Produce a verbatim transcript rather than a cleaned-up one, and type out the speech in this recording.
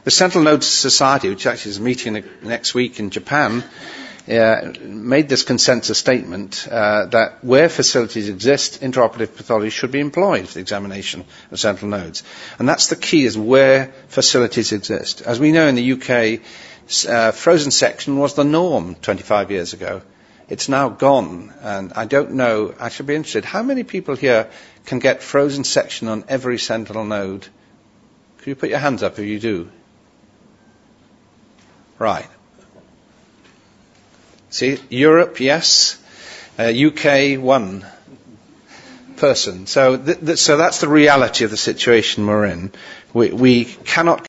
The Sentinel Node Society, which actually is meeting next week in Japan, uh, made this consensus statement uh, that where facilities exist, interoperative pathology should be employed for the examination of sentinel nodes. And that's the key, is where facilities exist. As we know in the U K, uh, frozen section was the norm twenty-five years ago. It's now gone, and I don't know, I should be interested, how many people here can get frozen section on every sentinel node? Could you put your hands up if you do? Right. See, Europe, yes. Uh, U K, one person. So, th- th- so that's the reality of the situation we're in. We, we cannot